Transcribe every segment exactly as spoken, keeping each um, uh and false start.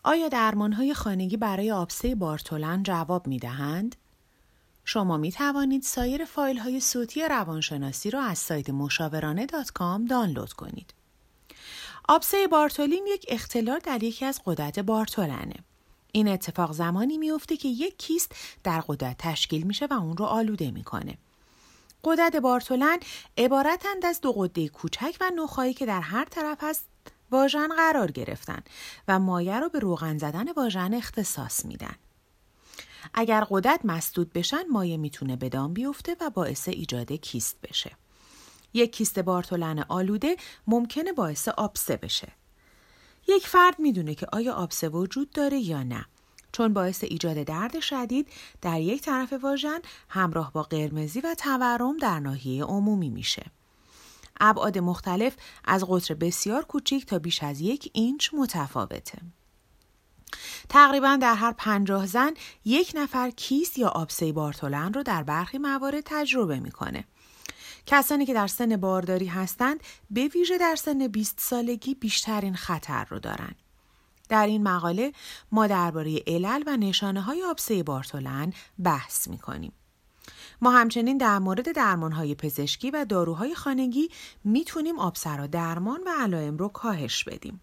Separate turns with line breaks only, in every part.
آیا درمان‌های خانگی برای آبسه بارتولن جواب می‌دهند؟ شما می توانید سایر فایل‌های صوتی روانشناسی را از سایت مشاورانه دات کام دانلود کنید. آبسه بارتولین یک اختلال در یکی از غدد بارتولنه. این اتفاق زمانی میفته که یک کیست در غدد تشکیل میشه و اون رو آلوده میکنه. غدد بارتولن عبارتند از دو غده کوچک و نخایی که در هر طرف از واژن قرار گرفتن و مایع رو به روغن زدن واژن اختصاص میدن. اگر غدد مسدود بشن مایع میتونه به دام بیفته و باعث ایجاد کیست بشه. یک کیست بارتولن آلوده ممکنه باعث آبسه بشه. یک فرد میدونه که آیا آبسه وجود داره یا نه، چون باعث ایجاد درد شدید در یک طرف واژن همراه با قرمزی و تورم در ناحیه عمومی میشه. ابعاد مختلف از قطر بسیار کوچیک تا بیش از یک اینچ متفاوته. تقریباً در هر پنجاه زن یک نفر کیست یا آبسه بارتولن رو در برخی موارد تجربه میکنه. کسانی که در سن بارداری هستند به ویژه در سن بیست سالگی بیشترین خطر رو دارن. در این مقاله ما درباره علل و نشانه‌های آبسه بارتولن بحث می‌کنیم. ما همچنین در مورد درمان‌های پزشکی و داروهای خانگی میتونیم آبسه را درمان و علائم رو کاهش بدیم.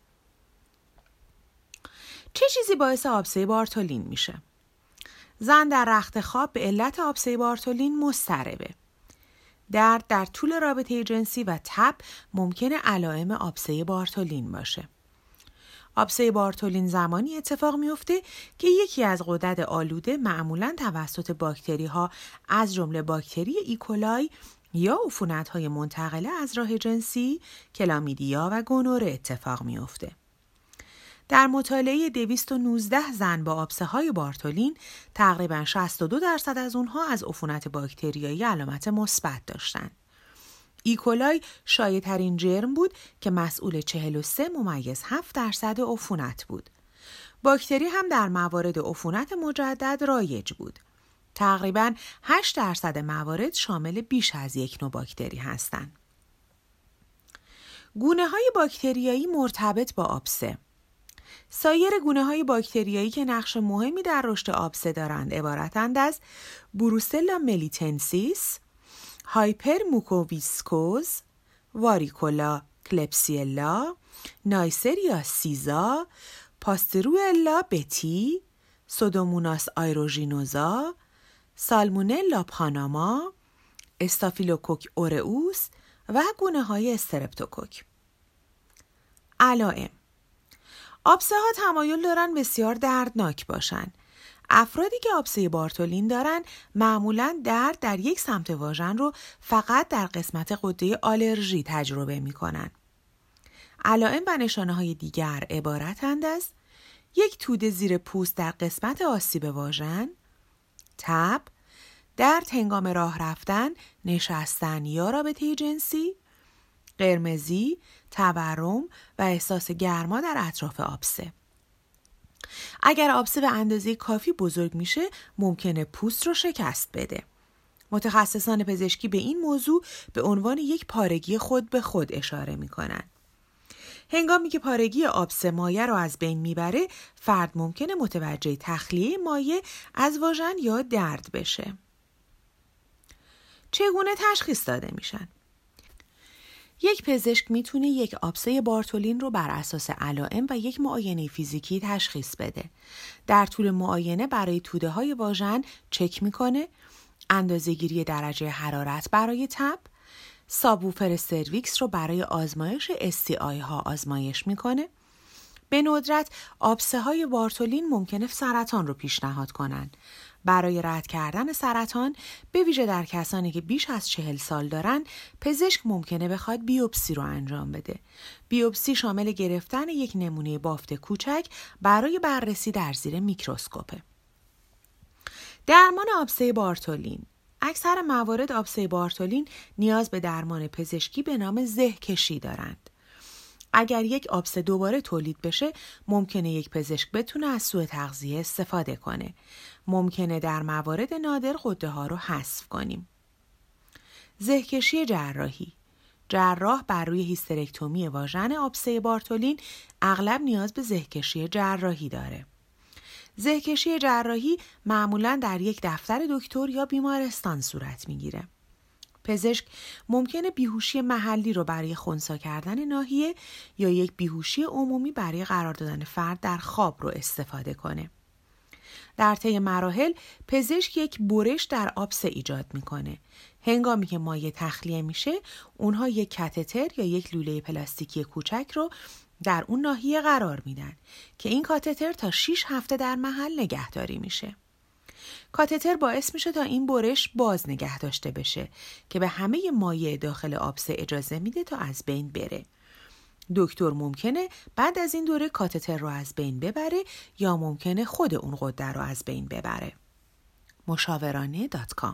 چه چیزی باعث آبسه بارتولین میشه؟ زن در رخت خواب به علت آبسه بارتولین مضطربه. درد در طول رابطه جنسی و تب ممکنه علائم آبسه بارتولین باشه. آبسه بارتولین زمانی اتفاق میفته که یکی از غدد آلوده معمولاً توسط باکتری ها از جمله باکتری ایکولای یا عفونت‌های منتقله از راه جنسی، کلامیدیا و گونوره اتفاق میفته. در مطالعه دویست و نوزده زن با آبسه‌های بارتولین تقریباً شصت و دو درصد از اونها از عفونت باکتریایی علامت مثبت داشتند. ایکولای شایع‌ترین جرم بود که مسئول چهل و سه ممیز هفت درصد عفونت بود. باکتری هم در موارد عفونت مجدد رایج بود. تقریباً هشت درصد موارد شامل بیش از یک نوع باکتری هستند. گونه‌های باکتریایی مرتبط با آبسه. سایر گونه‌های باکتریایی که نقش مهمی در رشد آبسه دارند عبارتند از بروسلا ملیتنسیس، هایپر موکوویسکوز، واریکولا کلپسیلا، نایسریا سیزا، پاسترولا بتی، سودوموناس آیروژینوزا، سالمونلا پاناما، استافیلوکوک اورئوس و گونه‌های استرپتوکوک. علائم: آبسه ها تمایل دارن بسیار دردناک باشن. افرادی که آبسه بارتولین دارن معمولاً درد در یک سمت واژن رو فقط در قسمت غده آلرژی تجربه میکنن. علائم و نشانه های دیگر عبارتند از یک توده زیر پوست در قسمت آسیب واژن، تب، درد هنگام راه رفتن، نشستن یا رابطه جنسی، قرمزی، تورم و احساس گرما در اطراف آبسه. اگر آبسه به اندازه کافی بزرگ میشه ممکنه پوست رو شکست بده. متخصصان پزشکی به این موضوع به عنوان یک پارگی خود به خود اشاره میکنن. هنگامی که پارگی آبسه مایع رو از بین میبره، فرد ممکنه متوجه تخلیه مایع از واژن یا درد بشه. چگونه تشخیص داده میشن؟ یک پزشک میتونه یک آبسه بارتولین رو بر اساس علائم و یک معاینه فیزیکی تشخیص بده. در طول معاینه برای توده های واژن چک میکنه، اندازه‌گیری درجه حرارت برای تب، سابووفر سرویکس رو برای آزمایش اس تی آی ها آزمایش میکنه. به ندرت آبسه های بارتولین ممکنه سرطان رو پیشنهاد کنن. برای رد کردن سرطان، به ویژه در کسانی که بیش از چهل سال دارن، پزشک ممکنه بخواد بیوپسی رو انجام بده. بیوپسی شامل گرفتن یک نمونه بافت کوچک برای بررسی در زیر میکروسکوپه. درمان آبسه بارتولین. اکثر موارد آبسه بارتولین نیاز به درمان پزشکی به نام زهکشی دارند. اگر یک آبسه دوباره تولید بشه، ممکنه یک پزشک بتونه از سوء تغذیه استفاده کنه. ممکنه در موارد نادر غده ها رو حذف کنیم. زهکشی جراحی. جراح بر روی هیسترکتومی واژن آبسه بارتولین اغلب نیاز به زهکشی جراحی داره. زهکشی جراحی معمولاً در یک دفتر دکتر یا بیمارستان صورت میگیره. پزشک ممکنه بیهوشی محلی رو برای خنثی کردن ناحیه یا یک بیهوشی عمومی برای قرار دادن فرد در خواب رو استفاده کنه. در طی مراحل پزشک یک برش در آبسه ایجاد میکنه. هنگامی که مایع تخلیه میشه، اونها یک کاتتر یا یک لوله پلاستیکی کوچک رو در اون ناحیه قرار میدن که این کاتتر تا شش هفته در محل نگهداری میشه. کاتتر باعث میشه تا این برش باز نگه داشته بشه که به همه مایع داخل آبسه اجازه میده تا از بین بره. دکتر ممکنه بعد از این دوره کاتتر رو از بین ببره یا ممکنه خود اون غده رو از بین ببره. مشاورانه دات کام.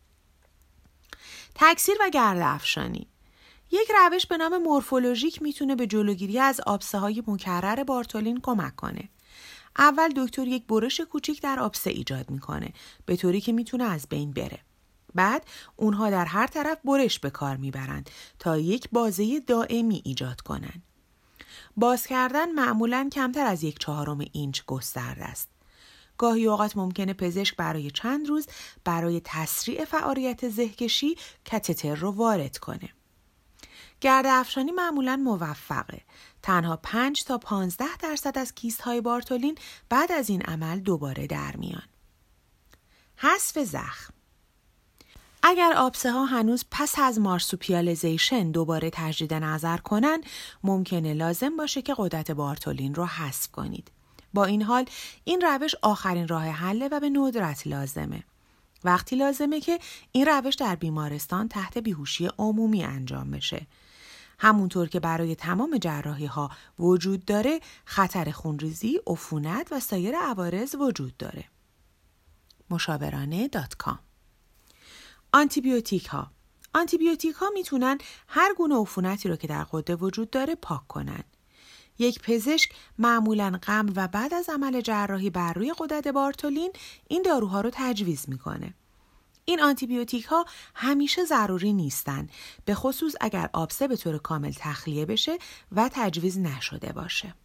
تکثیر و گرده افشانی. یک روش به نام مورفولوژیک میتونه به جلوگیری از آبسه های مکرر بارتولین کمک کنه. اول دکتر یک برش کوچیک در آبسه ایجاد میکنه به طوری که میتونه از بین بره. بعد اونها در هر طرف برش به کار میبرند تا یک بازه دائمی ایجاد کنن. باز کردن معمولاً کمتر از یک چهارم اینچ گسترده است. گاهی اوقات ممکنه پزشک برای چند روز برای تسریع فعالیت زهکشی کاتتر رو وارد کنه. گرده افشانی معمولاً موفقه. تنها پنج تا پانزده درصد از کیست های بارتولین بعد از این عمل دوباره در میان. حذف زخم. اگر آبسه ها هنوز پس از مارسوپیالیزیشن دوباره تجدید نظر کنن، ممکنه لازم باشه که غدد بارتولین رو حذف کنید. با این حال این روش آخرین راه حله و به ندرت لازمه. وقتی لازمه که این روش در بیمارستان تحت بیهوشی عمومی انجام بشه. همونطور که برای تمام جراحی ها وجود داره، خطر خونریزی، عفونت و سایر عوارض وجود داره. مشاورانه دات کام. آنتیبیوتیک ها. آنتیبیوتیک ها میتونن هر گونه عفونتی رو که در غده وجود داره پاک کنن. یک پزشک معمولاً قبل و بعد از عمل جراحی بر روی غدد بارتولین این داروها رو تجویز میکنه. این آنتیبیوتیک ها همیشه ضروری نیستن، به خصوص اگر آبسه به طور کامل تخلیه بشه و تجویز نشده باشه.